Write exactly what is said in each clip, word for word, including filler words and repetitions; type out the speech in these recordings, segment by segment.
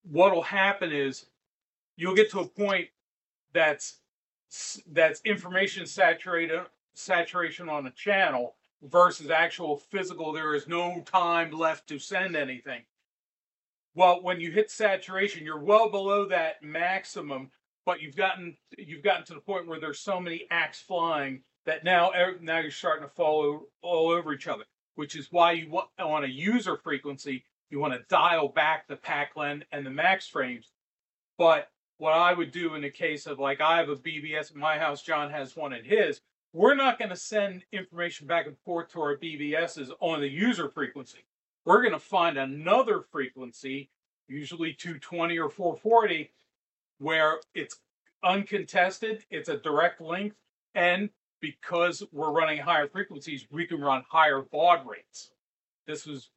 what'll happen is you'll get to a point that's that's information saturated saturation on a channel versus actual physical. There is no time left to send anything. Well, when you hit saturation, you're well below that maximum, but you've gotten you've gotten to the point where there's so many acts flying that now now you're starting to fall all over each other. Which is why you want on a user frequency you want to dial back the packlen and the max frames. But what I would do in the case of, like, I have a B B S in my house, John has one in his, we're not going to send information back and forth to our B B Ss on the user frequency. We're going to find another frequency, usually two twenty or four forty, where it's uncontested, it's a direct link, and because we're running higher frequencies, we can run higher baud rates. This was,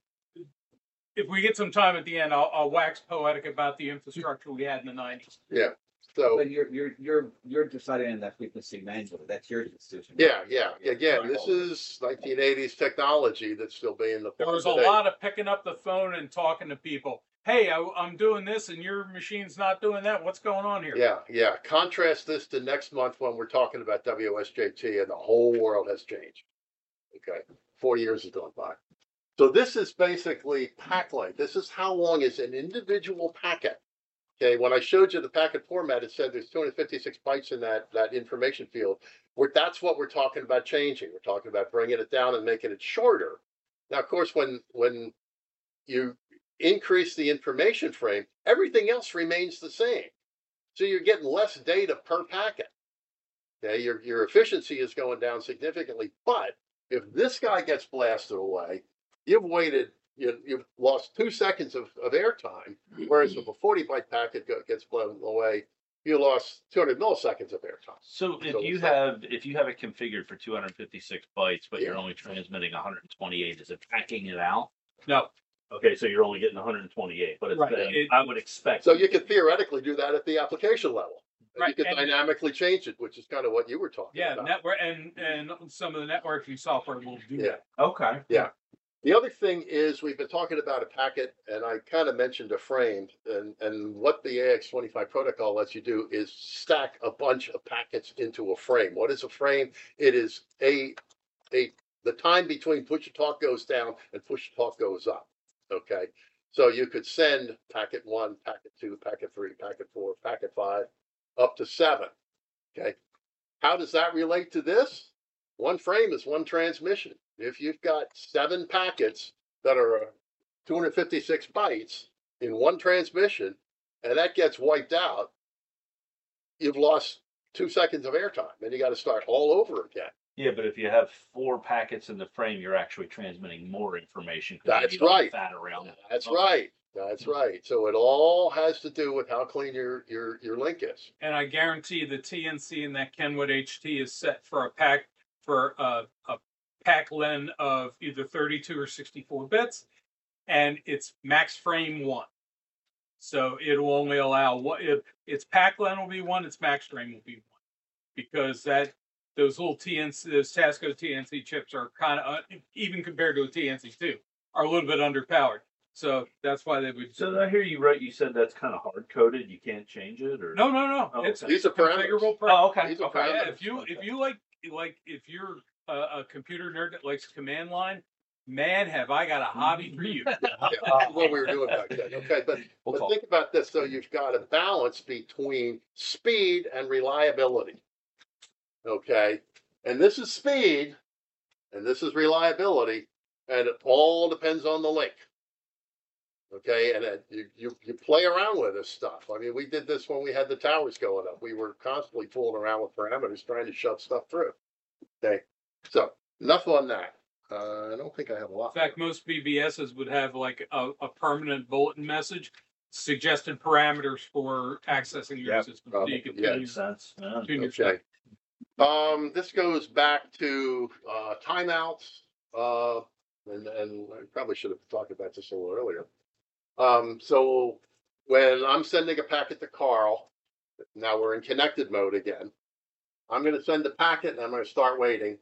if we get some time at the end, I'll, I'll wax poetic about the infrastructure we had in the nineties. Yeah. So, but you're you're you're you're deciding on that frequency manually. That's your decision. yeah, yeah. Again, this is nineteen eighties technology that's still being applied. There was a today. lot of picking up the phone and talking to people. Hey, I, I'm doing this and your machine's not doing that. What's going on here? Yeah, yeah. Contrast this to next month when we're talking about W S J T and the whole world has changed. Okay, forty years has gone by. So this is basically pack length. This is how long is an individual packet. Okay, when I showed you the packet format, it said there's two hundred fifty-six bytes in that, that information field. Where that's what we're talking about changing. We're talking about bringing it down and making it shorter. Now, of course, when when you increase the information frame, everything else remains the same. So you're getting less data per packet. Okay, your, your efficiency is going down significantly. But if this guy gets blasted away, you've waited, you, you've lost two seconds of, of airtime, whereas if a forty byte packet go, gets blown away, you lost two hundred milliseconds of airtime. So if So you it's like- have if you have it configured for two hundred fifty-six bytes, but you're Yeah. only transmitting one hundred twenty-eight, is it packing it out? No. Okay, so you're only getting one hundred twenty-eight, but it's Right. then, It- I would expect. So you could theoretically do that at the application level. And Right, you could and- dynamically change it, which is kind of what you were talking Yeah, about. network and and some of the networking software will do Yeah. that. Okay. Yeah. The other thing is we've been talking about a packet, and I kind of mentioned a frame, and, and what the A X twenty-five protocol lets you do is stack a bunch of packets into a frame. What is a frame? It is a, a the time between push to talk goes down and push to talk goes up. Okay. So you could send packet one, packet two, packet three, packet four, packet five, up to seven. Okay. How does that relate to this? One frame is one transmission. If you've got seven packets that are two hundred fifty-six bytes in one transmission, and that gets wiped out, you've lost two seconds of airtime, and you got to start all over again. Yeah, but if you have four packets in the frame, you're actually transmitting more information. 'cause you That's need all the right. Fat around. That's Okay. right. That's right. So it all has to do with how clean your your your link is. And I guarantee the T N C in that Kenwood H T is set for a pack for a, a pack len of either thirty-two or sixty-four bits, and it's max frame one. So it'll only allow what if its pack len will be one, its max frame will be one, because that those little T N C, those Tasco T N C chips are kind of uh, even compared to a T N C two, are a little bit underpowered. So that's why they would. So did I hear you right? You said that's kind of hard coded. You can't change it, or No, no, no. Oh, It's okay. These are parameters. configurable. Per- Oh, okay. These are okay. parameters. Yeah, if you Okay. if you like like if you're a, a computer nerd that likes command line, man, have I got a hobby for you. Yeah, this is what we were doing back then. Okay, but, We'll but talk. think about this. So you've got a balance between speed and reliability. Okay, and this is speed, and this is reliability, and it all depends on the link. Okay, and it, you, you you play around with this stuff. I mean, we did this when we had the towers going up. We were constantly fooling around with parameters, trying to shove stuff through. Okay, so enough on that. Uh, I don't think I have a lot. In fact, most B B Ss would have like a, a permanent bulletin message, suggested parameters for accessing your Yep, system. So probably, you can yeah. tune, Makes sense. Yeah. tune your stuff. Okay. Um, this goes back to uh, timeouts, uh, and, and I probably should have talked about this a little earlier. Um, so when I'm sending a packet to Carl, now we're in connected mode again. I'm going to send the packet and I'm going to start waiting.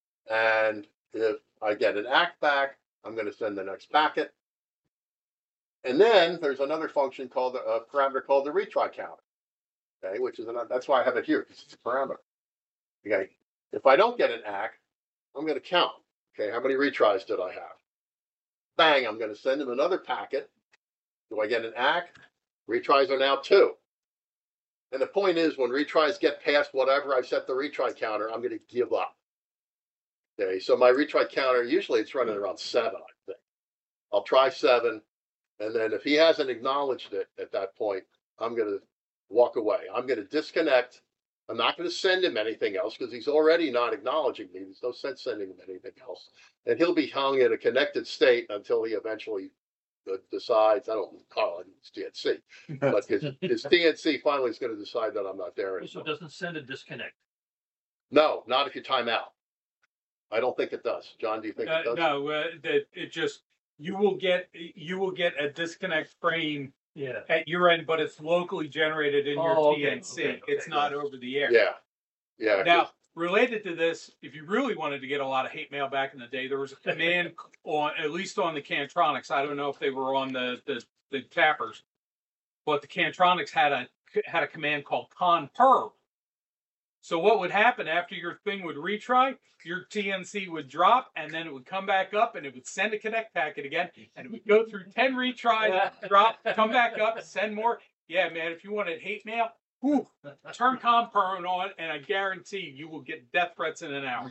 And if I get an act back, I'm going to send the next packet. And then there's another function called a uh, parameter called the retry counter. Okay, which is another, that's why I have it here, because it's a parameter. Okay, if I don't get an A C K, I'm going to count. Okay, how many retries did I have? Bang, I'm going to send him another packet. Do I get an A C K? Retries are now two. And the point is, when retries get past whatever I've set the retry counter, I'm going to give up. Okay, so my retry counter, usually it's running around seven, I think. I'll try seven, and then if he hasn't acknowledged it at that point, I'm going to walk away. I'm going to disconnect. I'm not going to send him anything else because he's already not acknowledging me. There's no sense sending him anything else. And he'll be hung in a connected state until he eventually uh, decides, I don't call it it's D N C, but his, his D N C finally is going to decide that I'm not there So anymore. it doesn't send a disconnect. No, not if you time out. I don't think it does. John, do you think Uh, it does? no, uh, that it just, you will get, you will get a disconnect frame Yeah. at your end, but it's locally generated in your Oh, okay, T N C. okay, okay, It's not yeah. over the air. Yeah. Yeah. Now, related to this, if you really wanted to get a lot of hate mail back in the day, there was a command on, at least on the Cantronics. I don't know if they were on the, the, the tappers, but the Cantronics had a, had a command called conperb. So what would happen after your thing would retry, your T N C would drop, and then it would come back up, and it would send a connect packet again, and it would go through ten retries, drop, come back up, send more. Yeah, man, if you wanted hate mail, whew, turn conperb on, and I guarantee you will get death threats in an hour.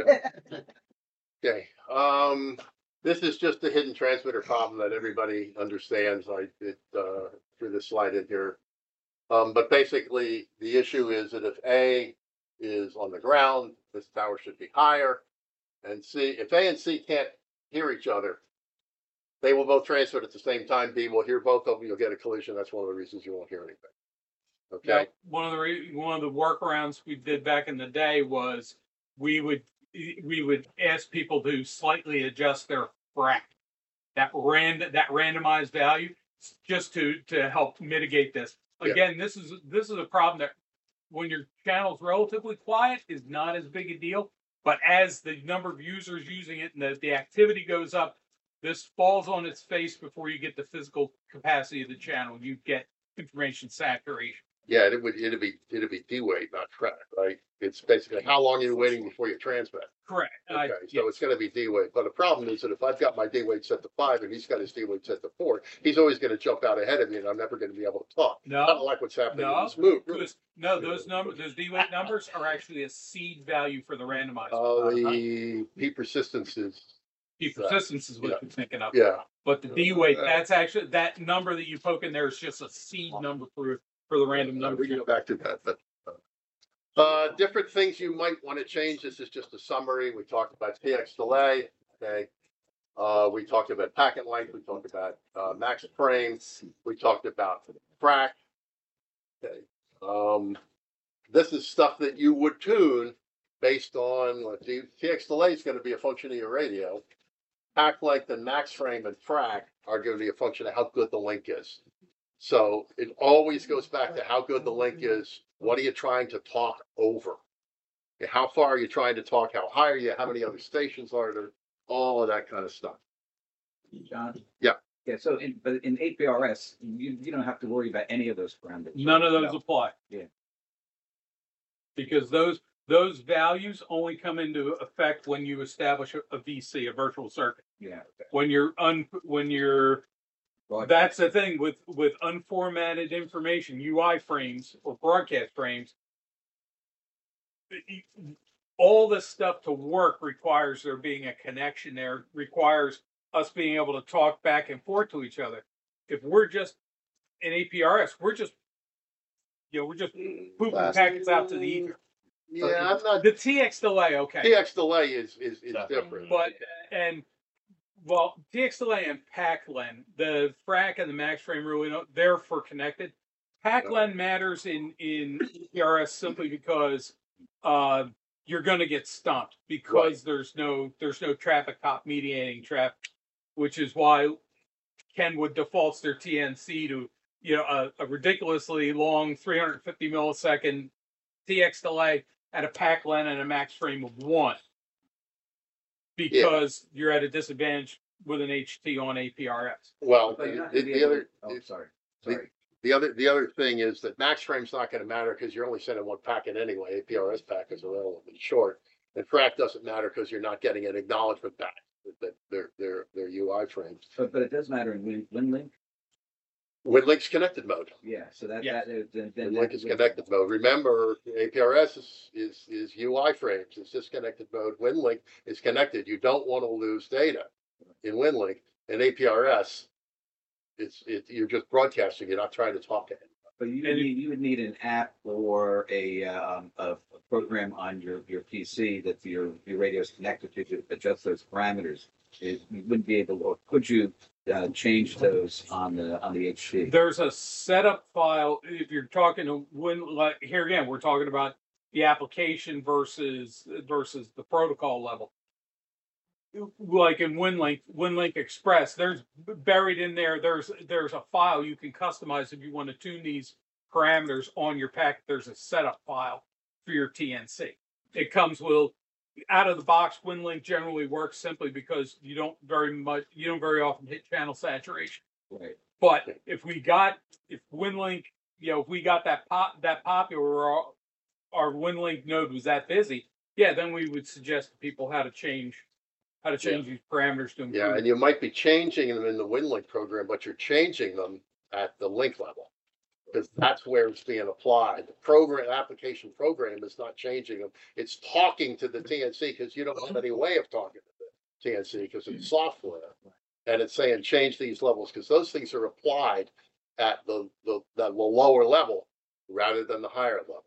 Okay. Um, this is just a hidden transmitter problem that everybody understands. I did uh, threw this slide in here. Um, but basically, the issue is that if A is on the ground, this tower should be higher. And C, if A and C can't hear each other, they will both transmit at the same time. B will hear both of them. You'll get a collision. That's one of the reasons you won't hear anything. Okay. Now, one of the re- one of the workarounds we did back in the day was we would we would ask people to slightly adjust their frac, that rand that randomized value, just to to help mitigate this. Yeah. Again, this is this is a problem that when your channel's relatively quiet is not as big a deal, but as the number of users using it and the, the activity goes up, this falls on its face before you get the physical capacity of the channel. You get information saturation. Yeah, it would it'd be it'd be D-Wait, not track, right? It's basically how long you're waiting before you transmit. Correct. Okay, Uh, so yeah. it's gonna be D-Wait. But the problem is that if I've got my D-Wait set to five and he's got his D-Wait set to four, he's always gonna jump out ahead of me and I'm never gonna be able to talk. I don't No, like what's happening in no, this move. because no, those numbers, those D-weight numbers are actually a seed value for the randomizer. Oh, the P persistence is, P persistence is what yeah. you're thinking of. yeah, But the D-weight, that's actually, that number that you poke in there is just a seed number for, for the random Uh, number. we can go back to that, but. uh, Uh, different things you might want to change. This is just a summary. We talked about T X delay, okay? Uh, we talked about packet length. We talked about, uh, max frames. We talked about frac. Okay. Um, this is stuff that you would tune based on, what the T X delay is going to be a function of your radio. Pack length and max frame and frac are going to be a function of how good the link is. So it always goes back to how good the link is. What are you trying to talk over? Okay, how far are you trying to talk? How high are you? How many other stations are there? All of that kind of stuff. John? Yeah. Yeah, so in, but in A P R S, you, you don't have to worry about any of those parameters. None of those No. apply. Yeah. Because those, those values only come into effect when you establish a, a V C, a virtual circuit. Yeah. Okay. When you're un, when you're Broadcast. That's the thing with, with unformatted information, U I frames or broadcast frames. All this stuff to work requires there being a connection there, requires us being able to talk back and forth to each other. If we're just in A P R S, we're just, you know, we're just pooping Last- packets out to the ether. Yeah, I'm not. The T X delay, okay. T X delay is is, is Definitely. different. But, and, well, T X delay and PAC-LEN, the frac and the max frame really don't, they're for connected. PAC-LEN matters in, in E P R S simply because, uh, you're gonna get stumped because there's no, there's no traffic cop mediating traffic, which is why Kenwood defaults their T N C to, you know, a, a ridiculously long three hundred fifty millisecond T X delay at a PAC-LEN and a max frame of one. Because you're at a disadvantage with an H T on A P R S. Well, But you're not the, gonna be the able other, to- Oh, sorry, the- sorry. the other, the other thing is that max frame's not gonna matter because you're only sending one packet anyway. A P R S packets are relatively short. And frac doesn't matter because you're not getting an acknowledgement back that- that they're, they're, they're U I frames. But, but it does matter in Win, WinLink. WinLink's connected mode. Yeah, so that, Yes. that, is- then, then. WinLink that is would- connected mode. Remember, A P R S is, is, is U I frames. It's disconnected mode. WinLink is connected. You don't want to lose data in WinLink. In A P R S, it's, it, you're just broadcasting. You're not trying to talk to it. But you would And it- need, you would need an app or a, um, a, a program on your, your P C that your, your radio is connected to to adjust those parameters. It, you wouldn't be able, or could you, uh, change those on the, on the H D? There's a setup file. If you're talking to when, like here again, we're talking about the application versus versus the protocol level. Like in WinLink, WinLink Express, there's buried in there. There's there's a file you can customize if you want to tune these parameters on your pack. There's a setup file for your T N C. It comes with out of the box. WinLink generally works simply because you don't very much you don't very often hit channel saturation. Right. But if we got, if WinLink, you know, if we got that pop, that popular, or our, our WinLink node was that busy, yeah, then we would suggest to people how to change, how to change these parameters to improve. Yeah, and you might be changing them in the WinLink program, but you're changing them at the link level. Because that's where it's being applied. The program, application program is not changing them. It's talking to the T N C because you don't have any way of talking to the T N C because it's software. And it's saying change these levels because those things are applied at the, the, the lower level rather than the higher level.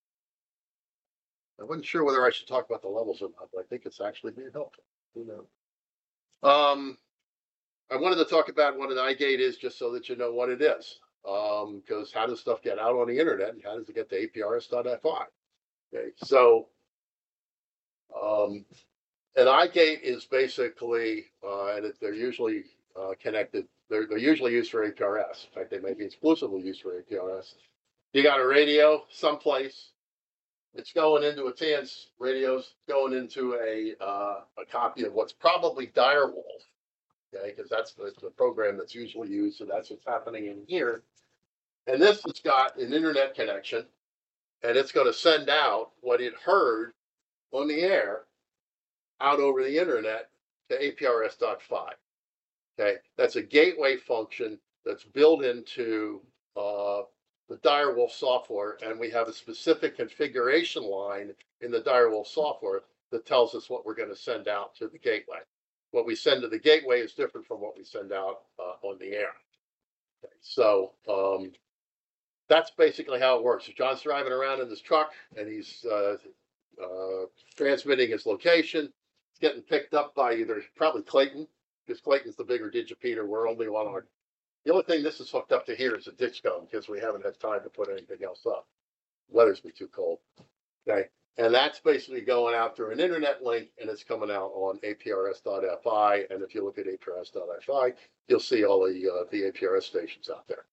I wasn't sure whether I should talk about the levels or not, but I think it's actually being helpful. Who knows? Um, I wanted to talk about what an iGate is just so that you know what it is. Um, because how does stuff get out on the internet and how does it get to A P R S dot F I? Okay, so um, an iGate is basically, uh, and it, they're usually uh, connected, they're, they're usually used for A P R S. In fact, they may be exclusively used for A P R S. You got a radio someplace, it's going into a T N C, radio's going into a, uh, a copy of what's probably Direwolf. Okay, because that's the, the program that's usually used, so that's what's happening in here. And this has got an internet connection, and it's going to send out what it heard on the air out over the internet to A P R S dot F I. Okay, that's a gateway function that's built into uh, the Direwolf software, and we have a specific configuration line in the Direwolf software that tells us what we're going to send out to the gateway. What we send to the gateway is different from what we send out uh, on the air. Okay, so um, that's basically how it works. So John's driving around in this truck and he's uh, uh, transmitting his location. It's getting picked up by either probably Clayton, because Clayton's the bigger digipeater. We're only on our. The only thing this is hooked up to here is a ditch gun because we haven't had time to put anything else up. Weather's been too cold. Okay. And that's basically going out through an internet link and it's coming out on A P R S dot F I. And if you look at A P R S dot F I, you'll see all the, uh, the A P R S stations out there.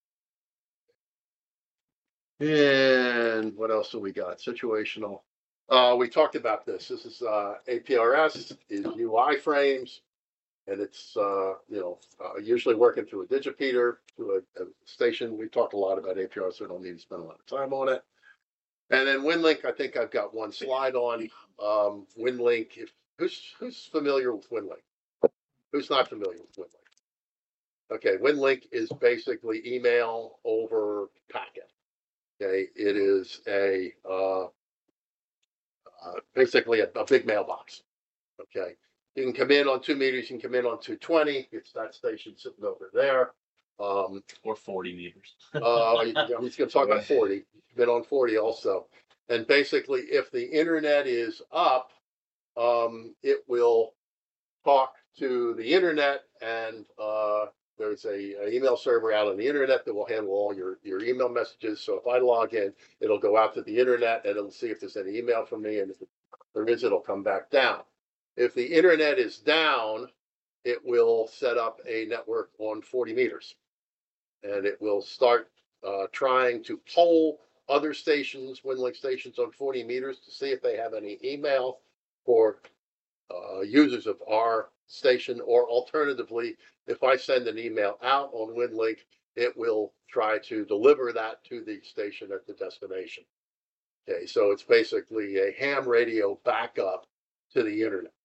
And what else do we got? Situational. Uh, we talked about this. This is uh, A P R S is U I frames. And it's, uh, you know, uh, usually working through a digipeater, through a, a station. We talked a lot about A P R S, so I don't need to spend a lot of time on it. And then WinLink, I think I've got one slide on. Um, WinLink, if who's who's familiar with WinLink? Who's not familiar with WinLink? Okay, WinLink is basically email over packet. Okay, it is a uh, uh, basically a, a big mailbox. Okay, you can come in on two meters, you can come in on two twenty. It's that station sitting over there. Um, Or forty meters. uh, he's going to talk about forty. Been on forty also. And basically, if the internet is up, um, it will talk to the internet, and uh, there's a, a email server out on the internet that will handle all your, your email messages. So if I log in, it'll go out to the internet and it'll see if there's any email from me, and if there is, it'll come back down. If the internet is down, it will set up a network on forty meters. And it will start uh, trying to poll other stations, WinLink stations on forty meters to see if they have any email for uh, users of our station, or alternatively, if I send an email out on WinLink, it will try to deliver that to the station at the destination. Okay, so it's basically a ham radio backup to the internet.